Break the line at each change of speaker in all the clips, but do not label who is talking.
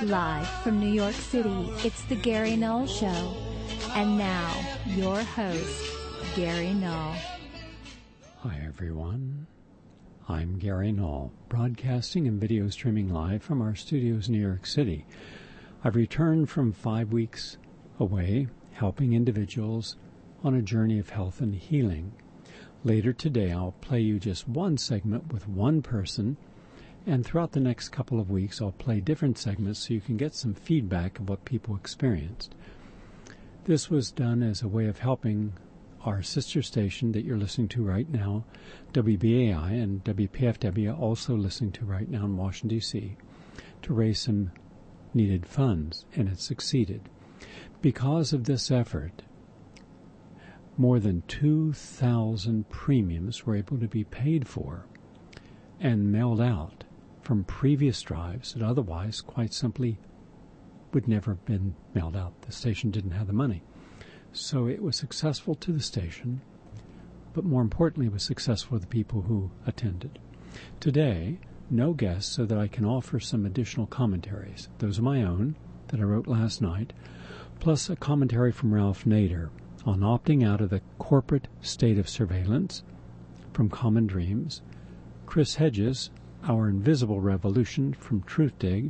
Live from New York City, it's the Gary Null Show. And now, your host, Gary Null.
Hi, everyone. I'm Gary Null, broadcasting and video streaming live from our studios in New York City. I've returned from 5 weeks away, helping individuals on a journey of health and healing. Later today, I'll play you just one segment with one person, and throughout the next couple of weeks, I'll play different segments so you can get some feedback of what people experienced. This was done as a way of helping our sister station that you're listening to right now, WBAI, and WPFW, also listening to right now in Washington, D.C., to raise some needed funds, and it succeeded. Because of this effort, more than 2,000 premiums were able to be paid for and mailed out from previous drives that otherwise, quite simply, would never have been mailed out. The station didn't have the money. So it was successful to the station, but more importantly, it was successful to the people who attended. Today, no guests so that I can offer some additional commentaries. Those are my own that I wrote last night, plus a commentary from Ralph Nader on opting out of the corporate state of surveillance from Common Dreams, Chris Hedges, Our Invisible Revolution from Truthdig,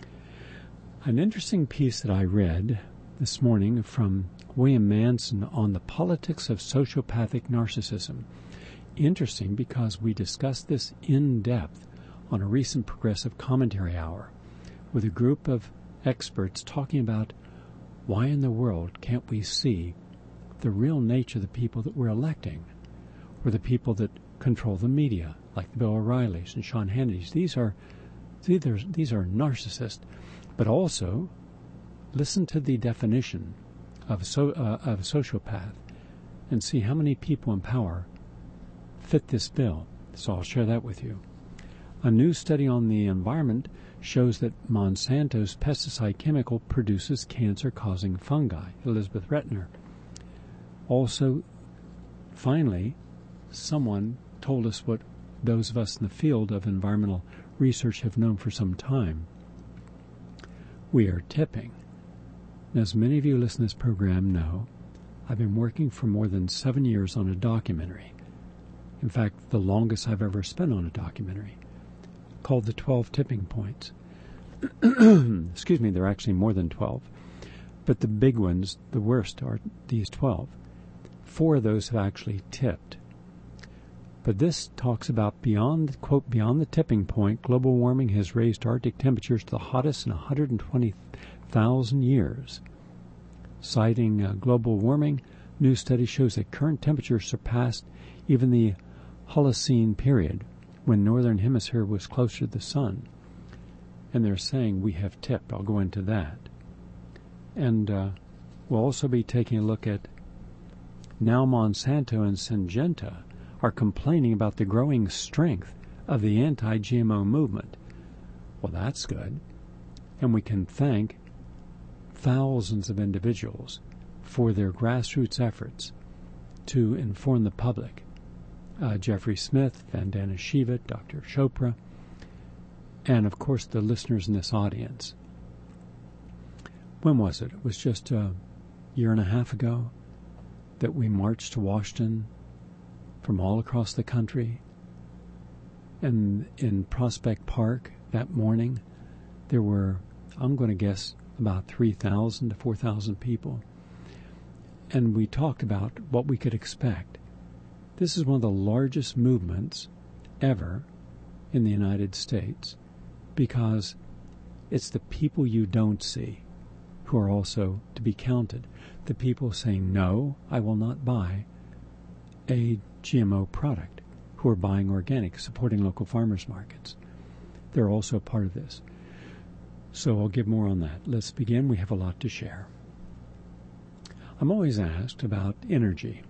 an interesting piece that I read this morning from William Manson on the politics of sociopathic narcissism. Interesting because we discussed this in depth on a recent Progressive Commentary Hour with a group of experts talking about why in the world can't we see the real nature of the people that we're electing, or the people that control the media, like the Bill O'Reillys and Sean Hannity's. These are narcissists, but also listen to the definition of a sociopath and see how many people in power fit this bill. So I'll share that with you. A new study on the environment shows that Monsanto's pesticide chemical produces cancer-causing fungi. Elizabeth Retner. Also, finally, someone told us what those of us in the field of environmental research have known for some time. We are tipping. As many of you listening to this program know, I've been working for more than 7 years on a documentary. In fact, the longest I've ever spent on a documentary, called The 12 Tipping Points. Excuse me, there are actually more than 12. But the big ones, the worst, are these 12. 4 of those have actually tipped. But this talks about beyond, quote, beyond the tipping point, global warming has raised Arctic temperatures to the hottest in 120,000 years. Citing global warming, new study shows that current temperatures surpassed even the Holocene period, when northern hemisphere was closer to the sun. And they're saying we have tipped. I'll go into that. And we'll also be taking a look at now Monsanto and Syngenta are complaining about the growing strength of the anti-GMO movement. Well, that's good. And we can thank thousands of individuals for their grassroots efforts to inform the public. Jeffrey Smith, Vandana Shiva, Dr. Chopra, and, of course, the listeners in this audience. When was it? It was just a year and a half ago that we marched to Washington from all across the country. And in Prospect Park that morning, there were, I'm going to guess, about 3,000 to 4,000 people. And we talked about what we could expect. This is one of the largest movements ever in the United States because it's the people you don't see who are also to be counted. The people saying, no, I will not buy a GMO product, who are buying organic, supporting local farmers markets. They're also a part of this. So I'll give more on that. Let's begin. We have a lot to share. I'm always asked about energy.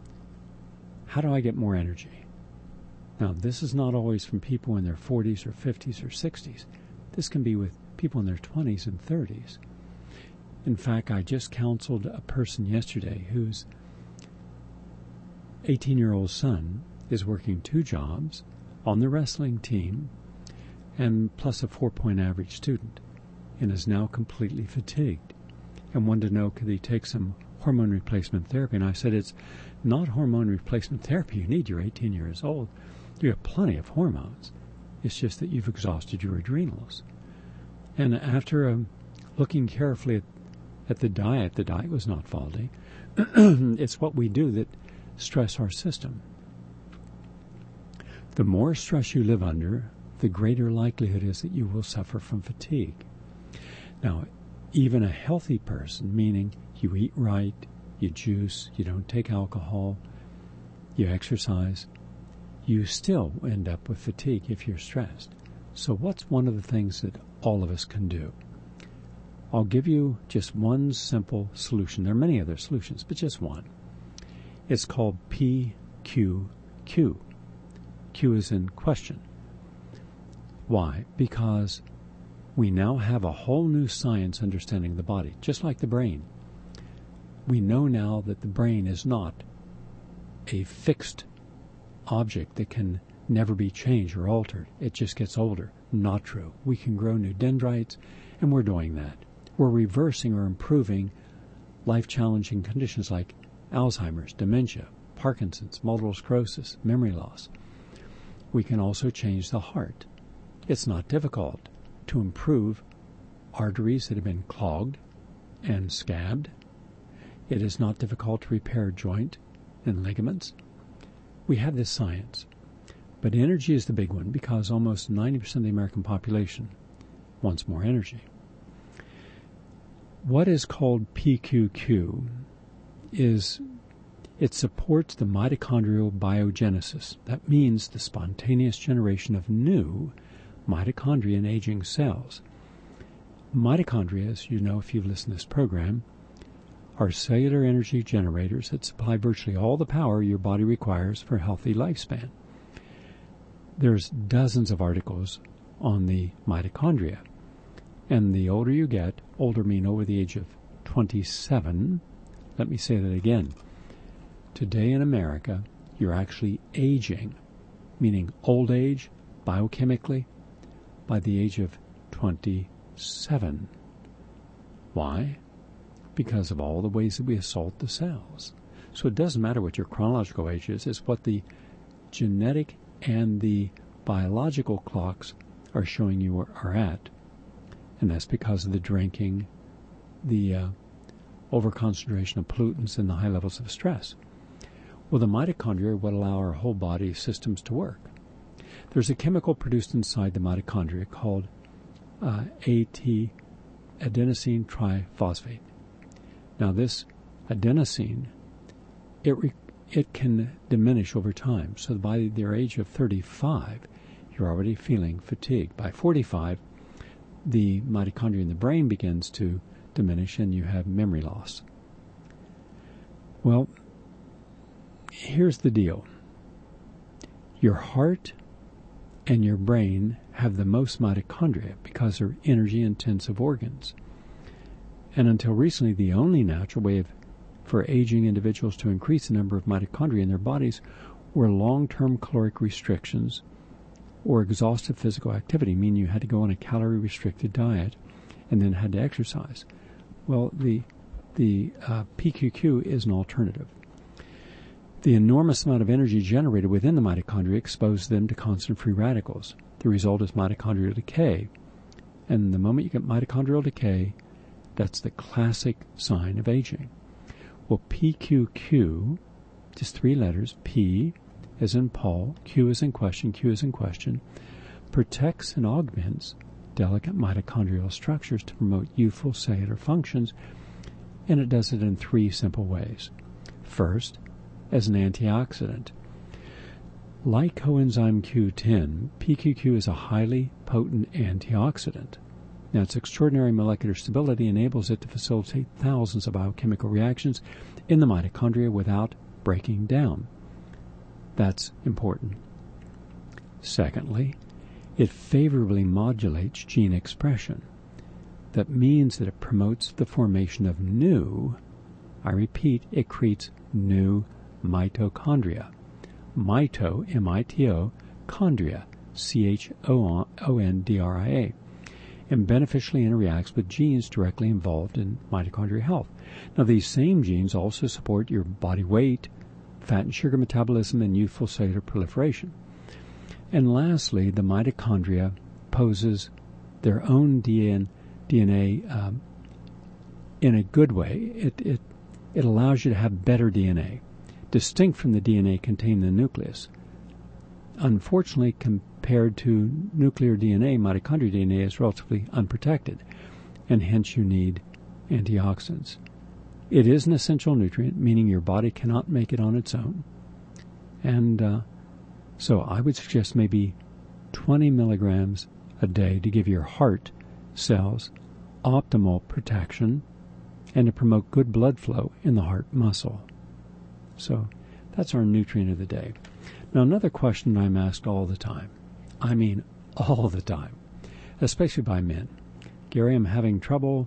How do I get more energy? Now, this is not always from people in their 40s or 50s or 60s. This can be with people in their 20s and 30s. In fact, I just counseled a person yesterday whose 18-year-old son is working 2 jobs on the wrestling team and plus a 4-point average student. and is now completely fatigued and wanted to know, could he take some hormone replacement therapy? And I said, it's not hormone replacement therapy you need. You're 18 years old. You have plenty of hormones. It's just that you've exhausted your adrenals. And after looking carefully at the diet was not faulty. It's what we do that stress our system. The more stress you live under, the greater likelihood is that you will suffer from fatigue. Now, even a healthy person, meaning you eat right, you juice, you don't take alcohol, you exercise, you still end up with fatigue if you're stressed. So what's one of the things that all of us can do? I'll give you just one simple solution. There are many other solutions, but just one. It's called PQQ. Q is in question. Why? Because we now have a whole new science understanding the body, just like the brain. We know now that the brain is not a fixed object that can never be changed or altered. It just gets older. Not true. We can grow new dendrites, and we're doing that. We're reversing or improving life-challenging conditions like Alzheimer's, dementia, Parkinson's, multiple sclerosis, memory loss. We can also change the heart. It's not difficult to improve arteries that have been clogged and scabbed. It is not difficult to repair joint and ligaments. We have this science. But energy is the big one because almost 90% of the American population wants more energy. What is called PQQ is it supports the mitochondrial biogenesis. That means the spontaneous generation of new mitochondria in aging cells. Mitochondria, as you know if you've listened to this program, are cellular energy generators that supply virtually all the power your body requires for a healthy lifespan. There's dozens of articles on the mitochondria. And the older you get, older mean over the age of 27, let me say that again. Today in America, you're actually aging, meaning old age, biochemically, by the age of 27. Why? Because of all the ways that we assault the cells. So it doesn't matter what your chronological age is, it's what the genetic and the biological clocks are showing you are at. And that's because of the drinking, the overconcentration of pollutants, and the high levels of stress. Well, the mitochondria are what allow our whole body systems to work. There's a chemical produced inside the mitochondria called adenosine triphosphate. Now, this adenosine, it can diminish over time. So by their age of 35, you're already feeling fatigued. By 45, the mitochondria in the brain begins to diminish and you have memory loss. Well, here's the deal. Your heart and your brain have the most mitochondria because they're energy-intensive organs. And until recently, the only natural way for aging individuals to increase the number of mitochondria in their bodies were long-term caloric restrictions or exhaustive physical activity, meaning you had to go on a calorie-restricted diet and then had to exercise. Well, the PQQ is an alternative. The enormous amount of energy generated within the mitochondria exposes them to constant free radicals. The result is mitochondrial decay. And the moment you get mitochondrial decay, that's the classic sign of aging. Well, PQQ, just 3 letters, P as in Paul, Q as in question, Q as in question, protects and augments delicate mitochondrial structures to promote youthful cellular functions, and it does it in 3 simple ways. First, as an antioxidant. Like coenzyme Q10, PQQ is a highly potent antioxidant. Now, its extraordinary molecular stability enables it to facilitate thousands of biochemical reactions in the mitochondria without breaking down. That's important. Secondly, it favorably modulates gene expression. That means that it promotes the formation of new, I repeat, it creates new mitochondria. Mito, M-I-T-O, chondria, C-H-O-N-D-R-I-A. and beneficially interacts with genes directly involved in mitochondrial health. Now, these same genes also support your body weight, fat and sugar metabolism, and youthful cellular proliferation. And lastly, the mitochondria poses their own DNA in a good way. It allows you to have better DNA, distinct from the DNA contained in the nucleus. Unfortunately, compared to nuclear DNA, mitochondrial DNA is relatively unprotected, and hence you need antioxidants. It is an essential nutrient, meaning your body cannot make it on its own. And so I would suggest maybe 20 milligrams a day to give your heart cells optimal protection and to promote good blood flow in the heart muscle. So that's our nutrient of the day. Now, another question I'm asked all the time, I mean all the time, especially by men. Gary, I'm having trouble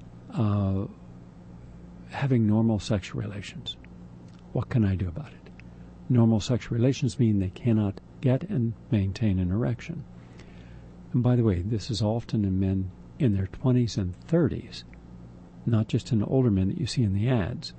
having normal sexual relations. What can I do about it? Normal sexual relations mean they cannot get and maintain an erection. And by the way, this is often in men in their 20s and 30s, not just in older men that you see in the ads.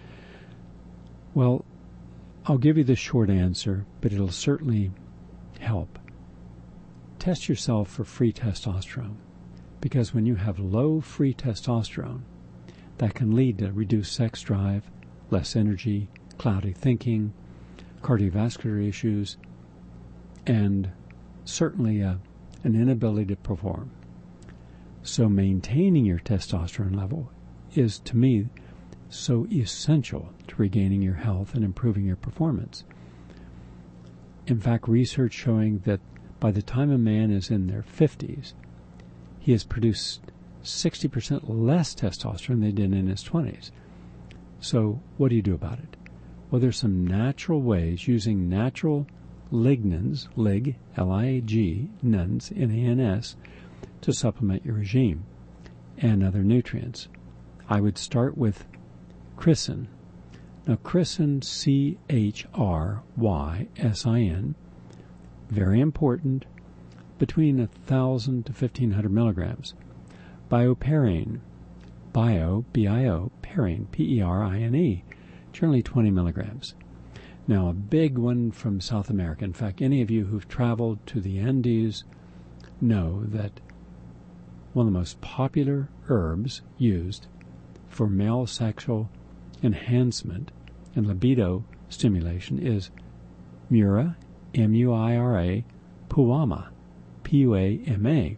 Well, I'll give you the short answer, but it'll certainly help. Test yourself for free testosterone, because when you have low free testosterone, that can lead to reduced sex drive, less energy, cloudy thinking, cardiovascular issues, and certainly an inability to perform. So maintaining your testosterone level is, to me, so essential to regaining your health and improving your performance. In fact, research showing that by the time a man is in their 50s, he has produced 60% less testosterone than they did in his 20s. So what do you do about it? Well, there's some natural ways using natural lignans, lig, L-I-G, nuns, N-A-N-S, to supplement your regime and other nutrients. I would start with chrysin. Now, chrysin, C-H-R-Y-S-I-N, very important, between 1,000 to 1,500 milligrams. Bioperine, B-I-O, perine, P-E-R-I-N-E, generally 20 milligrams. Now, a big one from South America. In fact, any of you who've traveled to the Andes know that one of the most popular herbs used for male sexual enhancement and libido stimulation is Mura, M-U-I-R-A, Puama, P-U-A-M-A.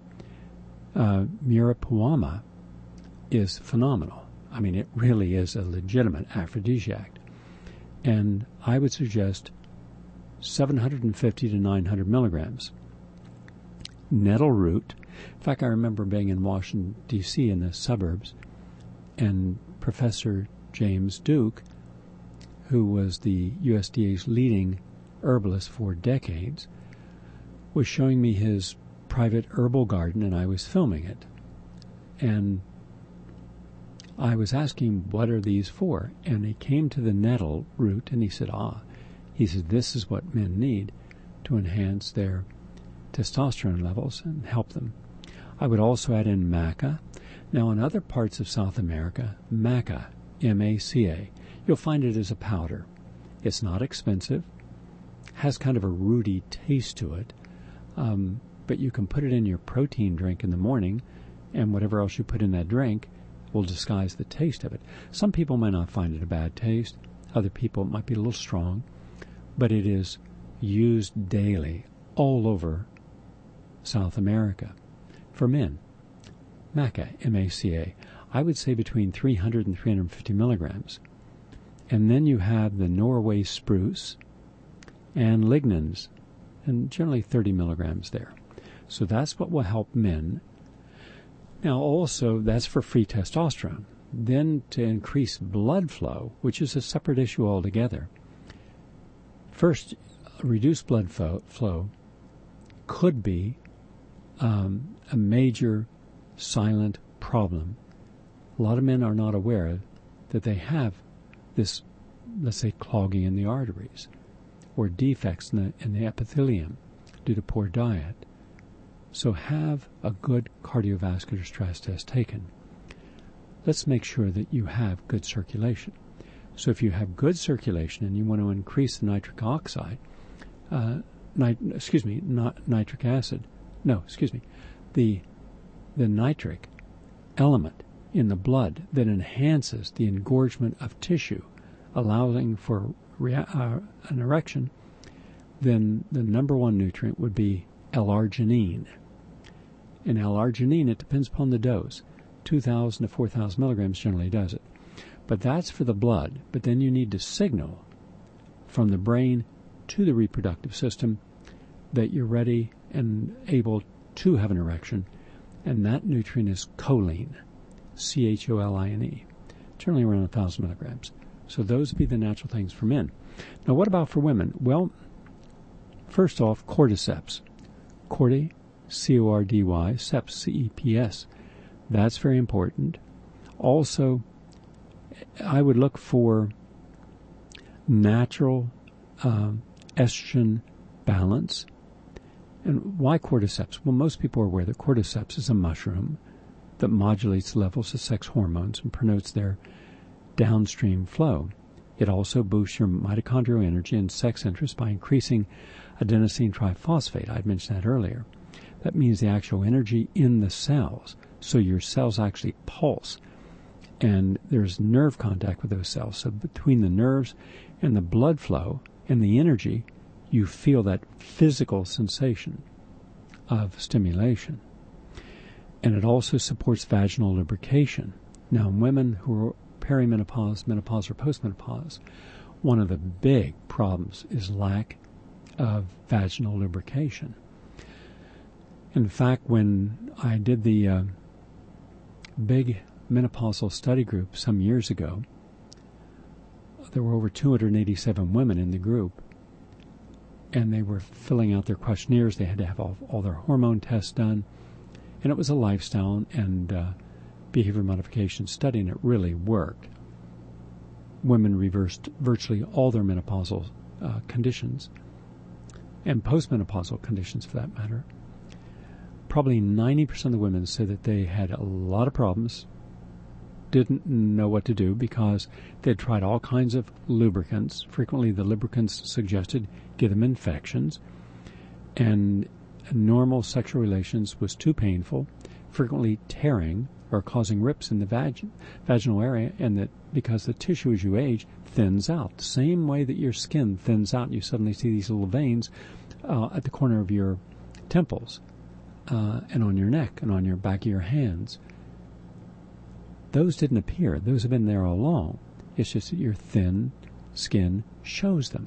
Mura Puama is phenomenal. I mean, it really is a legitimate aphrodisiac. And I would suggest 750 to 900 milligrams. Nettle root. In fact, I remember being in Washington, D.C. in the suburbs, and Professor James Duke, who was the USDA's leading herbalist for decades, was showing me his private herbal garden, and I was filming it. And I was asking, what are these for? And he came to the nettle root, and he said, this is what men need to enhance their testosterone levels and help them. I would also add in maca. Now, in other parts of South America, maca, M-A-C-A, you'll find it as a powder. It's not expensive, has kind of a rooty taste to it, but you can put it in your protein drink in the morning, and whatever else you put in that drink will disguise the taste of it. Some people might not find it a bad taste. Other people, it might be a little strong, but it is used daily all over South America for men. Maca, M-A-C-A, I would say between 300 and 350 milligrams. And then you have the Norway spruce and lignans, and generally 30 milligrams there. So that's what will help men. Now also, that's for free testosterone. Then to increase blood flow, which is a separate issue altogether. First, reduced blood flow could be a major silent problem. A lot of men are not aware that they have this, let's say, clogging in the arteries or defects in the epithelium due to poor diet. So have a good cardiovascular stress test taken. Let's make sure that you have good circulation. So if you have good circulation and you want to increase the nitric oxide, nitric acid, the nitric element in the blood that enhances the engorgement of tissue, allowing for an erection, then the number one nutrient would be L-arginine. And L-arginine, it depends upon the dose. 2,000 to 4,000 milligrams generally does it. But that's for the blood. But then you need to signal from the brain to the reproductive system that you're ready and able to have an erection. And that nutrient is choline, C-H-O-L-I-N-E, generally around 1,000 milligrams. So those would be the natural things for men. Now, what about for women? Well, first off, cordyceps. Cordy, C-O-R-D-Y, ceps, C-E-P-S. That's very important. Also, I would look for natural estrogen balance. And why cordyceps? Well, most people are aware that cordyceps is a mushroom that modulates levels of sex hormones and promotes their downstream flow. It also boosts your mitochondrial energy and sex interest by increasing adenosine triphosphate. I'd mentioned that earlier. That means the actual energy in the cells. So your cells actually pulse. And there's nerve contact with those cells. So between the nerves and the blood flow and the energy, you feel that physical sensation of stimulation. And it also supports vaginal lubrication. Now, in women who are perimenopause, menopause, or postmenopause, one of the big problems is lack of vaginal lubrication. In fact, when I did the big menopausal study group some years ago, there were over 287 women in the group, and they were filling out their questionnaires. They had to have all their hormone tests done, and it was a lifestyle and behavior modification study, and it really worked. Women reversed virtually all their menopausal conditions, and postmenopausal conditions for that matter. Probably 90% of the women said that they had a lot of problems, didn't know what to do because they'd tried all kinds of lubricants. Frequently the lubricants suggested give them infections, and normal sexual relations was too painful, frequently tearing or causing rips in the vaginal area, and that because the tissue as you age thins out. The same way that your skin thins out, you suddenly see these little veins at the corner of your temples and on your neck and on your back of your hands. Those didn't appear. Those have been there all along. It's just that your thin skin shows them.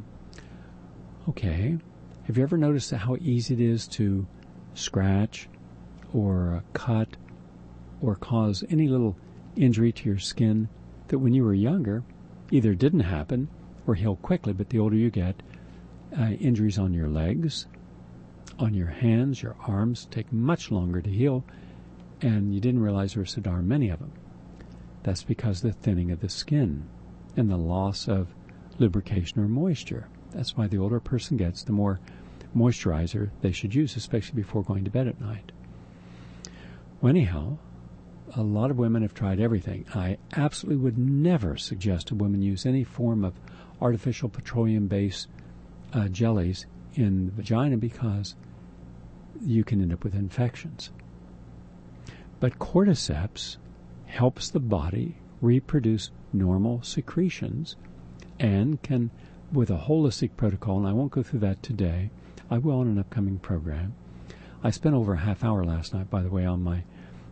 Okay. Have you ever noticed how easy it is to scratch or cut or cause any little injury to your skin that when you were younger either didn't happen or healed quickly, but the older you get, injuries on your legs, on your hands, your arms take much longer to heal, and you didn't realize there were so darn many of them. That's because of the thinning of the skin and the loss of lubrication or moisture. That's why the older a person gets, the more moisturizer they should use, especially before going to bed at night. Well, anyhow, a lot of women have tried everything. I absolutely would never suggest a woman use any form of artificial petroleum-based jellies in the vagina because you can end up with infections. But cordyceps helps the body reproduce normal secretions and can, with a holistic protocol, and I won't go through that today, I will in an upcoming program. I spent over a half hour last night, by the way, on my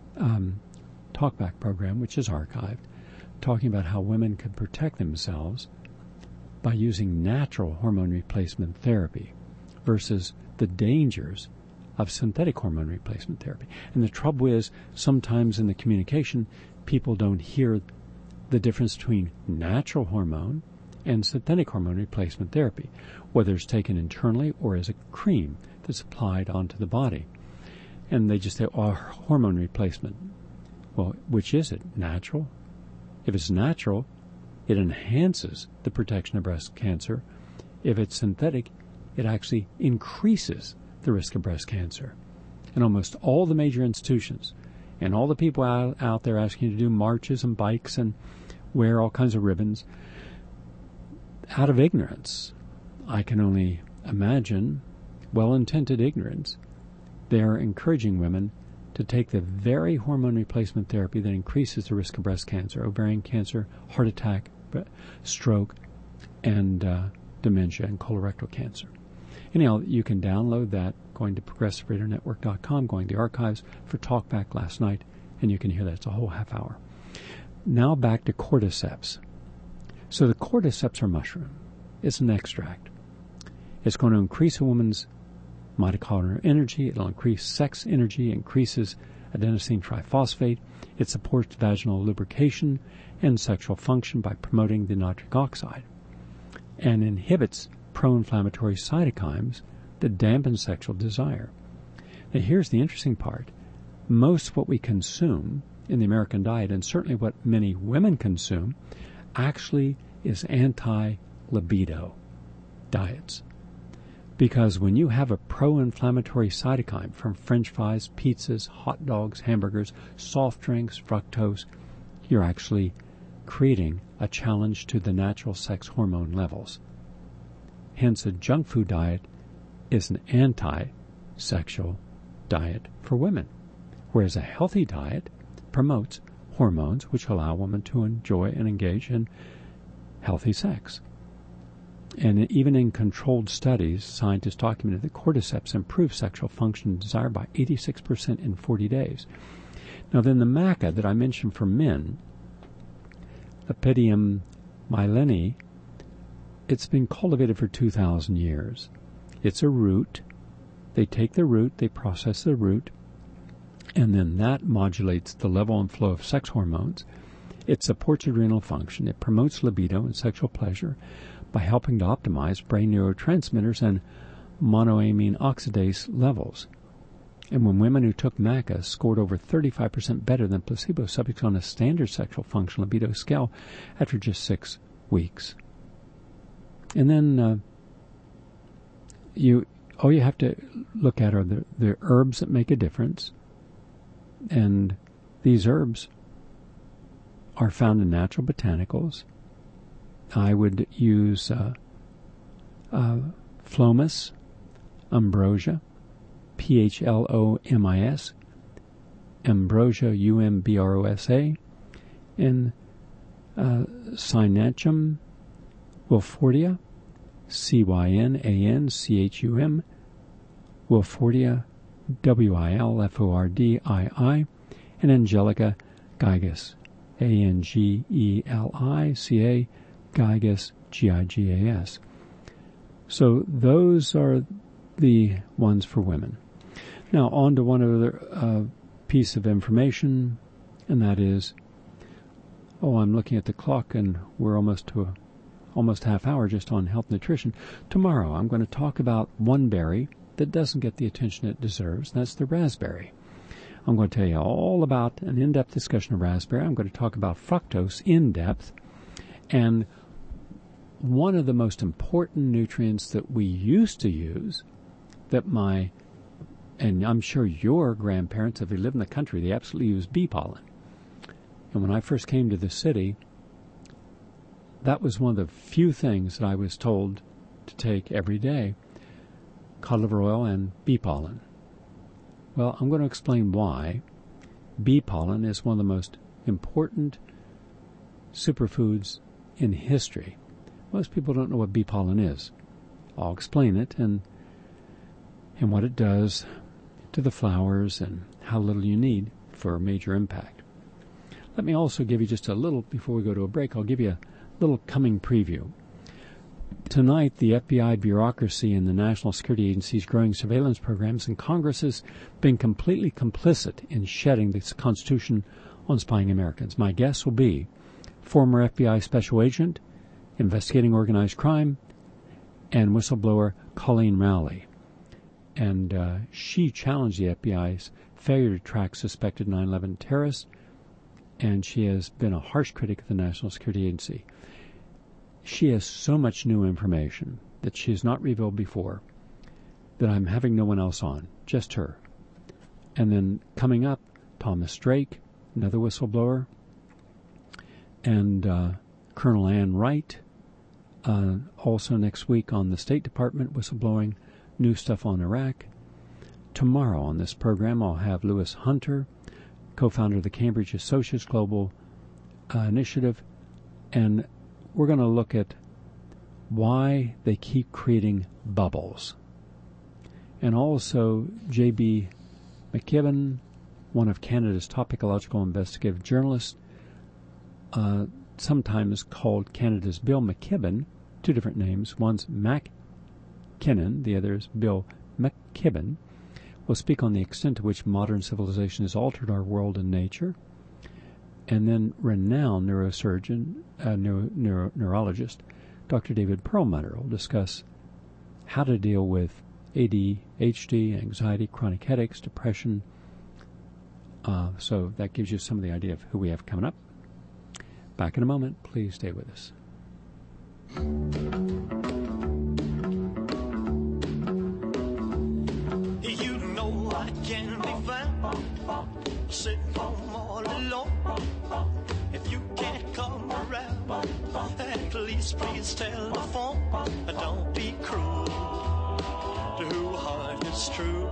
Talkback program, which is archived, talking about how women can protect themselves by using natural hormone replacement therapy versus the dangers of synthetic hormone replacement therapy. And the trouble is, sometimes in the communication, people don't hear the difference between natural hormone and synthetic hormone replacement therapy, whether it's taken internally or as a cream that's applied onto the body. And they just say, oh, hormone replacement. Well, which is it? Natural? If it's natural, it enhances the protection of breast cancer. If it's synthetic, it actually increases the risk of breast cancer. and almost all the major institutions, and all the people out there asking you to do marches and bikes and wear all kinds of ribbons, out of ignorance, I can only imagine, well-intended ignorance, they're encouraging women to take the very hormone replacement therapy that increases the risk of breast cancer, ovarian cancer, heart attack, stroke, and dementia and colorectal cancer. Anyhow, you can download that going to progressiveradionetwork.com, going to the archives for Talkback last night, and you can hear that. It's a whole half hour. Now back to cordyceps. So the cordyceps are mushroom. It's an extract. It's going to increase a woman's mitochondrial energy. It'll increase sex energy, increases adenosine triphosphate. It supports vaginal lubrication and sexual function by promoting the nitric oxide, and inhibits pro-inflammatory cytokines that dampen sexual desire. Now here's the interesting part. Most what we consume in the American diet, and certainly what many women consume, actually is anti-libido diets. Because when you have a pro-inflammatory cytokine from French fries, pizzas, hot dogs, hamburgers, soft drinks, fructose, you're actually creating a challenge to the natural sex hormone levels. Hence, a junk food diet is an anti-sexual diet for women, whereas a healthy diet promotes hormones which allow women to enjoy and engage in healthy sex. And even in controlled studies, scientists documented that cordyceps improve sexual function and desire by 86% in 40 days. Now then, the maca that I mentioned for men, Lepidium myelinae, it's been cultivated for 2,000 years. It's a root. They take the root, they process the root, and then that modulates the level and flow of sex hormones. It supports adrenal function. It promotes libido and sexual pleasure by helping to optimize brain neurotransmitters and monoamine oxidase levels. And when women who took maca scored over 35% better than placebo subjects on a standard sexual function libido scale after just 6 weeks. And then all you have to look at are the herbs that make a difference. And these herbs are found in natural botanicals. I would use Phlomis, Ambrosia, Phlomis, Ambrosia, Umbrosa, and Cynanchum Wilfordia, Cynanchum Wilfordia, Wilfordii, and Angelica gigas, Angelica gigas, gigas. So those are the ones for women. Now on to one other piece of information, and that is, I'm looking at the clock and we're almost half hour just on health nutrition. Tomorrow I'm going to talk about one berry that doesn't get the attention it deserves, and that's the raspberry. I'm going to tell you all about an in-depth discussion of raspberry. I'm going to talk about fructose in depth, and one of the most important nutrients that we used to use, that and I'm sure your grandparents, if they live in the country, they absolutely use bee pollen. And when I first came to the city, that was one of the few things that I was told to take every day, cod liver oil and bee pollen. Well, I'm going to explain why bee pollen is one of the most important superfoods in history. Most people don't know what bee pollen is. I'll explain it and what it does to the flowers and how little you need for a major impact. Let me also give you just a little, before we go to a break, I'll give you a little coming preview. Tonight, the FBI bureaucracy and the National Security Agency's growing surveillance programs, and Congress has been completely complicit in shedding the Constitution on spying Americans. My guest will be former FBI special agent investigating organized crime and whistleblower Colleen Rowley. And she challenged the FBI's failure to track suspected 9/11 terrorists, and she has been a harsh critic of the National Security Agency. She has so much new information that she has not revealed before that I'm having no one else on, just her. And then coming up, Thomas Drake, another whistleblower, and Colonel Ann Wright. Also next week on the State Department whistleblowing, new stuff on Iraq. Tomorrow on this program, I'll have Lewis Hunter, co-founder of the Cambridge Associates Global Initiative, and we're going to look at why they keep creating bubbles. And also J.B. McKibben, one of Canada's top ecological investigative journalists, sometimes called Canada's Bill McKibben, two different names. One's Mac Kinnon, the other is Bill McKibben, will speak on the extent to which modern civilization has altered our world and nature. And then renowned neurosurgeon, neurologist, Dr. David Perlmutter will discuss how to deal with ADHD, anxiety, chronic headaches, depression. So that gives you some of the idea of who we have coming up. Back in a moment. Please stay with us.
You know I can be found sitting home all alone. If you can't come around, at least please telephone. Don't be cruel to who heart is true.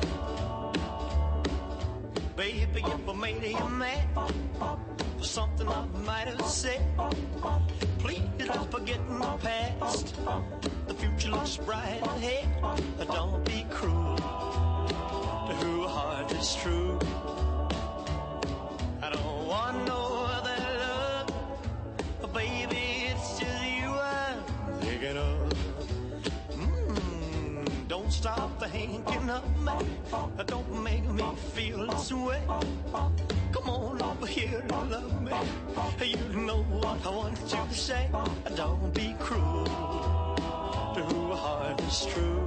Baby, if I made you mad for something I might have said, please don't forget my past. The future looks bright ahead. Don't be cruel to who heart is true. I don't want no other love, baby, it's just you I'm thinking of. Don't stop thinking of me. Don't make me feel this way. Come on over here and love me. You know what I want you to say. Don't be cruel to who heart is true.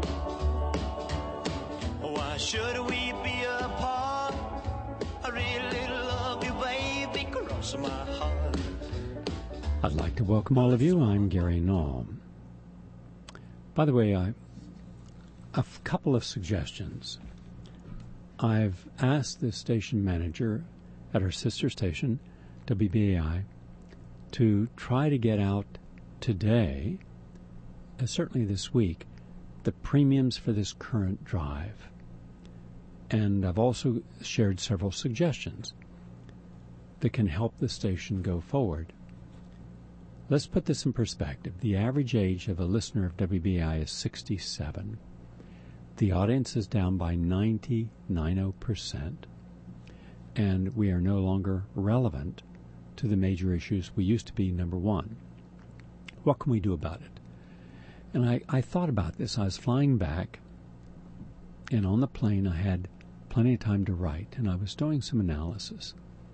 Why should we be apart? I really love you, baby, cross my heart.
I'd like to welcome all of you. I'm Gary Null. By the way, a couple of suggestions. I've asked the station manager at our sister station, WBAI, to try to get out today, certainly this week, the premiums for this current drive. And I've also shared several suggestions that can help the station go forward. Let's put this in perspective. The average age of a listener of WBAI is 67. The audience is down by 99%, and we are no longer relevant to the major issues we used to be number one. What can we do about it? And I thought about this. I was flying back, and on the plane I had plenty of time to write, and I was doing some analysis.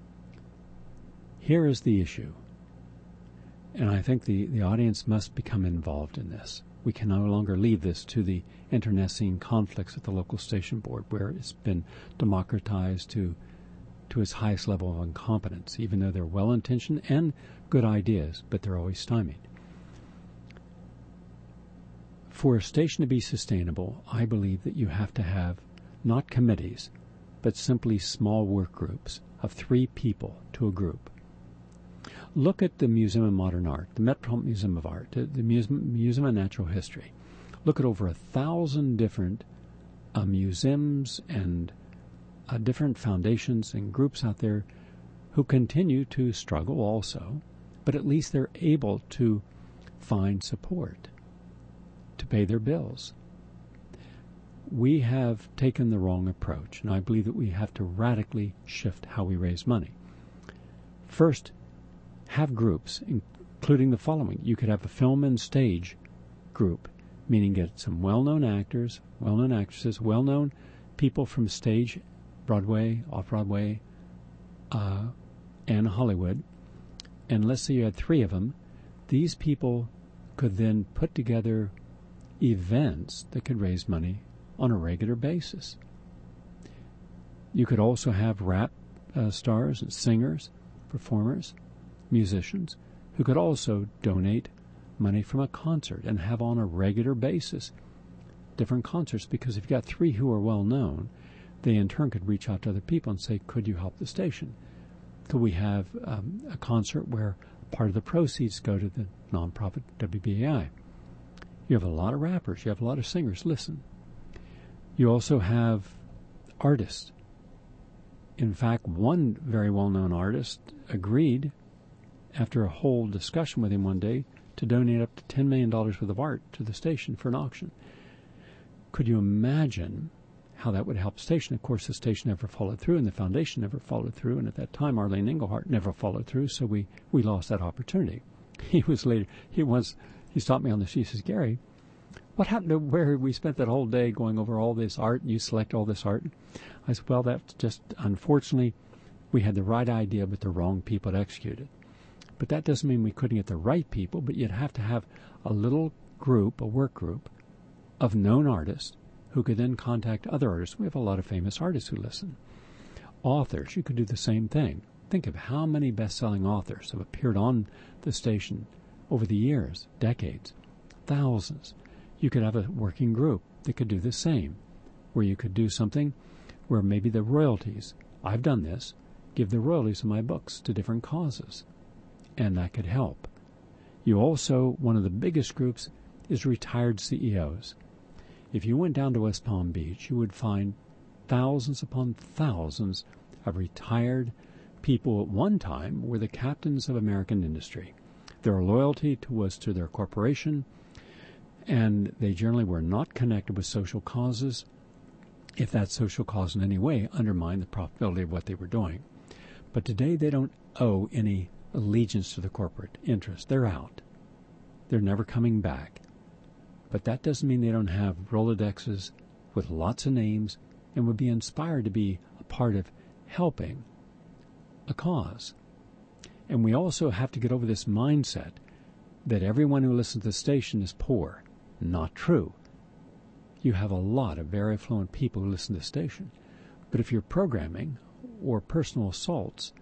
Here is the issue, and I think the audience must become involved in this. We can no longer leave this to the internecine conflicts at the local station board, where it's been democratized to its highest level of incompetence, even though they're well-intentioned and good ideas, but they're always stymied. For a station to be sustainable, I believe that you have to have not committees, but simply small work groups of 3 people to a group. Look at the Museum of Modern Art, the Metropolitan Museum of Art, the Museum of Natural History. Look at over 1,000 different museums and different foundations and groups out there who continue to struggle also, but at least they're able to find support to pay their bills. We have taken the wrong approach, and I believe that we have to radically shift how we raise money. First, have groups, including the following. You could have a film and stage group, meaning get some well-known actors, well-known actresses, well-known people from stage, Broadway, off-Broadway, and Hollywood. And let's say you had 3 of them. These people could then put together events that could raise money on a regular basis. You could also have rap stars and singers, performers, musicians, who could also donate money from a concert and have on a regular basis different concerts, because if you've got 3 who are well known, they in turn could reach out to other people and say, could you help the station? Could we have a concert where part of the proceeds go to the nonprofit WBAI? You have a lot of rappers. You have a lot of singers. Listen. You also have artists. In fact, one very well-known artist agreed, after a whole discussion with him one day, to donate up to $10 million worth of art to the station for an auction. Could you imagine how that would help the station? Of course, the station never followed through, and the foundation never followed through, and at that time, Arlene Engelhart never followed through, so we lost that opportunity. He stopped me on the street. He says, Gary, what happened to where we spent that whole day going over all this art, and you select all this art? I said, well, that's just, unfortunately, we had the right idea, but the wrong people to execute it. But that doesn't mean we couldn't get the right people, but you'd have to have a little group, a work group, of known artists who could then contact other artists. We have a lot of famous artists who listen. Authors, you could do the same thing. Think of how many best-selling authors have appeared on the station over the years, decades, thousands. You could have a working group that could do the same, where you could do something where maybe the royalties, I've done this, give the royalties of my books to different causes, and that could help. You also, one of the biggest groups is retired CEOs. If you went down to West Palm Beach, you would find thousands upon thousands of retired people at one time were the captains of American industry. Their loyalty was to their corporation, and they generally were not connected with social causes if that social cause in any way undermined the profitability of what they were doing. But today they don't owe any allegiance to the corporate interest. They're out. They're never coming back. But that doesn't mean they don't have Rolodexes with lots of names and would be inspired to be a part of helping a cause. And we also have to get over this mindset that everyone who listens to the station is poor. Not true. You have a lot of very affluent people who listen to the station. But if your programming or personal assaults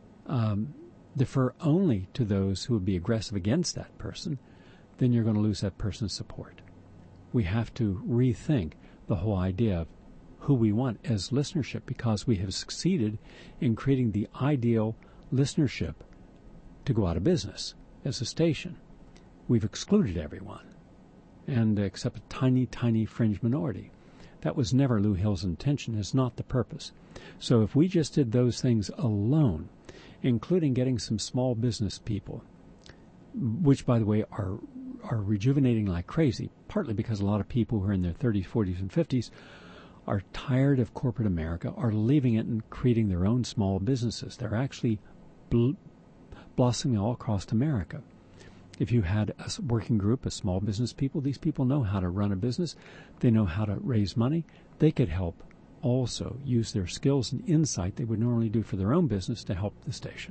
defer only to those who would be aggressive against that person, then you're going to lose that person's support. We have to rethink the whole idea of who we want as listenership, because we have succeeded in creating the ideal listenership to go out of business as a station. We've excluded everyone, and except a tiny, tiny fringe minority. That was never Lou Hill's intention. It's not the purpose. So if we just did those things alone, including getting some small business people, which, by the way, are rejuvenating like crazy, partly because a lot of people who are in their 30s, 40s, and 50s are tired of corporate America, are leaving it and creating their own small businesses. They're actually blossoming all across America. If you had a working group of small business people, these people know how to run a business. They know how to raise money. They could help also use their skills and insight they would normally do for their own business to help the station.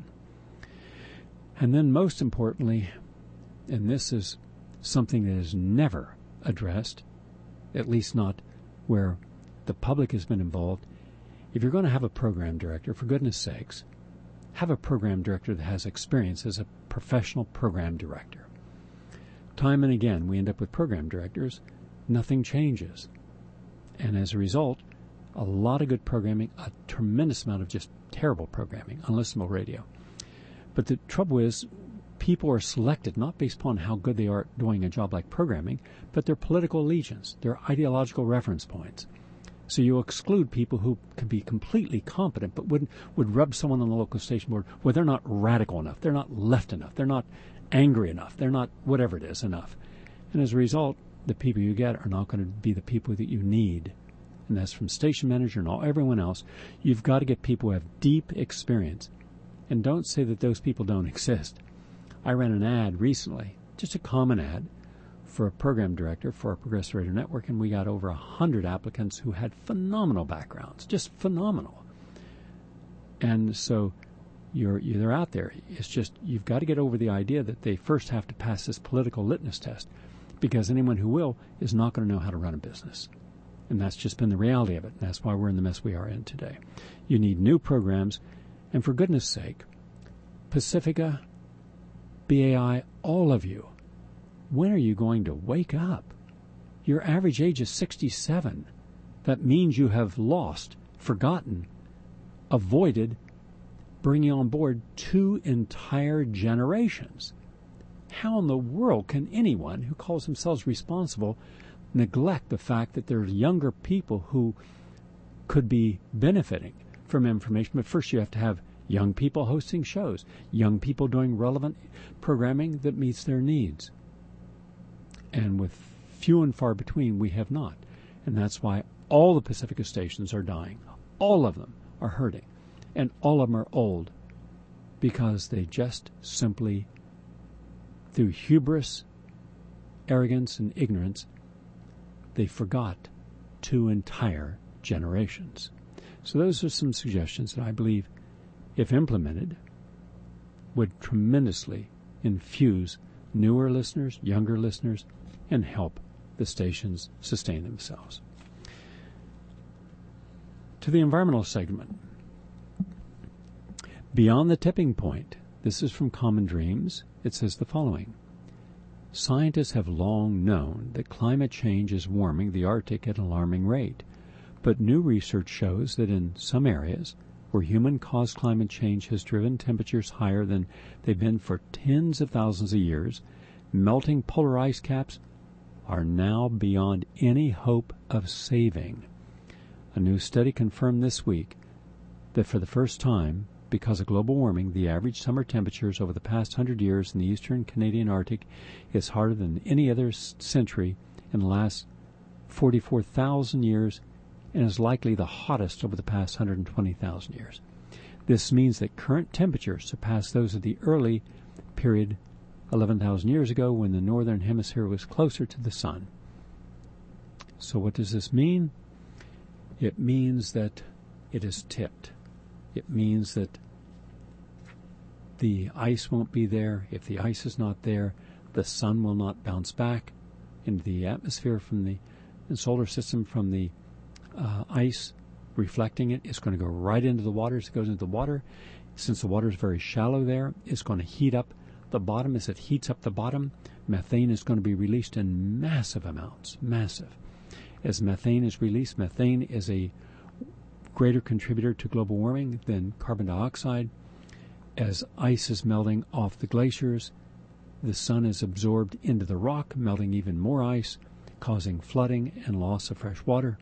And then most importantly, and this is something that is never addressed, at least not where the public has been involved, if you're going to have a program director, for goodness sakes, have a program director that has experience as a professional program director. Time and again, we end up with program directors, nothing changes. And as a result, a lot of good programming, a tremendous amount of just terrible programming, unlistenable radio. But the trouble is, people are selected not based upon how good they are at doing a job like programming, but their political allegiance, their ideological reference points. So you exclude people who could be completely competent but would rub someone on the local station board, well, they're not radical enough, they're not left enough, they're not angry enough, they're not whatever it is enough. And as a result, the people you get are not going to be the people that you need. And that's from station manager and everyone else. You've got to get people who have deep experience. And don't say that those people don't exist. I ran an ad recently, just a common ad, for a program director for a Progressive Radio Network, and we got over 100 applicants who had phenomenal backgrounds, just phenomenal. And so they're out there. It's just you've got to get over the idea that they first have to pass this political litmus test, because anyone who will is not going to know how to run a business. And that's just been the reality of it. And that's why we're in the mess we are in today. You need new programs, and for goodness sake, Pacifica, BAI, all of you, when are you going to wake up? Your average age is 67. That means you have lost forgotten, avoided bringing on board 2 entire generations. How in the world can anyone who calls themselves responsible neglect the fact that there are younger people who could be benefiting from information? But first you have to have young people hosting shows, young people doing relevant programming that meets their needs. And with few and far between, we have not. And that's why all the Pacifica stations are dying. All of them are hurting. And all of them are old, because they just simply, through hubris, arrogance, and ignorance, they forgot 2 entire generations. So those are some suggestions that I believe, if implemented, would tremendously infuse newer listeners, younger listeners, and help the stations sustain themselves. To the environmental segment. Beyond the tipping point, this is from Common Dreams. It says the following. Scientists have long known that climate change is warming the Arctic at an alarming rate, but new research shows that in some areas where human-caused climate change has driven temperatures higher than they've been for tens of thousands of years, melting polar ice caps are now beyond any hope of saving. A new study confirmed this week that for the first time, because of global warming, the average summer temperatures over the past 100 years in the eastern Canadian Arctic is hotter than any other century in the last 44,000 years, and is likely the hottest over the past 120,000 years. This means that current temperatures surpass those of the early period 11,000 years ago, when the northern hemisphere was closer to the sun. So what does this mean? It means that it is tipped. It means that the ice won't be there. If the ice is not there, the sun will not bounce back into the atmosphere from the solar system from the ice, reflecting it. It's going to go right into the water. As it goes into the water, since the water is very shallow there, it's going to heat up the bottom. As it heats up the bottom, methane is going to be released in massive amounts. Massive. As methane is released, methane is a greater contributor to global warming than carbon dioxide. As ice is melting off the glaciers, the sun is absorbed into the rock, melting even more ice, causing flooding and loss of fresh water.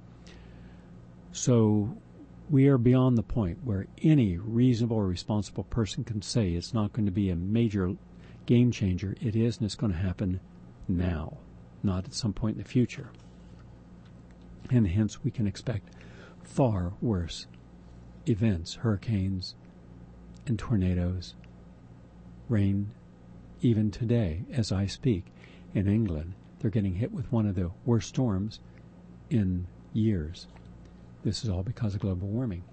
So we are beyond the point where any reasonable or responsible person can say it's not going to be a major game changer. It is, and it's going to happen now, not at some point in the future. And hence we can expect far worse events, hurricanes and tornadoes, rain. Even today, as I speak, in England, they're getting hit with one of the worst storms in years. This is all because of global warming.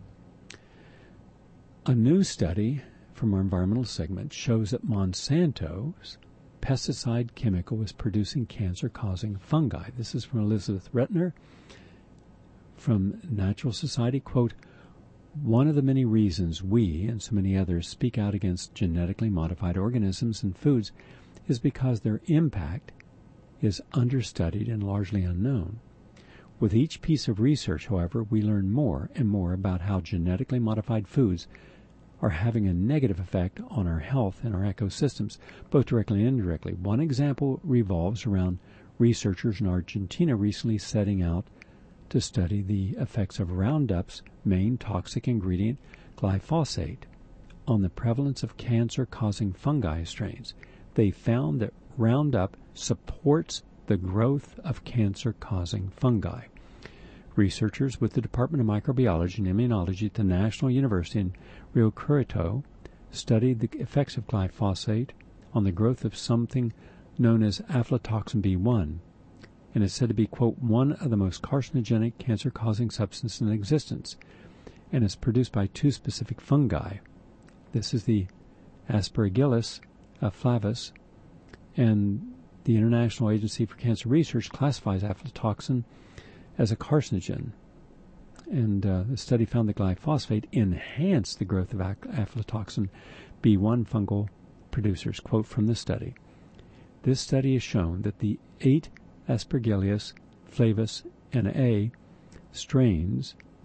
A new study from our environmental segment shows that Monsanto's pesticide chemical is producing cancer-causing fungi. This is from Elizabeth Retner from Natural Society. Quote, one of the many reasons we and so many others speak out against genetically modified organisms and foods is because their impact is understudied and largely unknown. With each piece of research, however, we learn more and more about how genetically modified foods are having a negative effect on our health and our ecosystems, both directly and indirectly. One example revolves around researchers in Argentina recently setting out to study the effects of Roundup's main toxic ingredient, glyphosate, on the prevalence of cancer-causing fungi strains. They found that Roundup supports the growth of cancer-causing fungi. Researchers with the Department of Microbiology and Immunology at the National University in Rio Cuarto studied the effects of glyphosate on the growth of something known as aflatoxin B1, and is said to be, quote, one of the most carcinogenic cancer-causing substances in existence, and is produced by 2 specific fungi. This is the Aspergillus flavus, and the International Agency for Cancer Research classifies aflatoxin as a carcinogen. And the study found that glyphosate enhanced the growth of aflatoxin B1 fungal producers. Quote from the study, this study has shown that the 8 Aspergillus flavus NA strains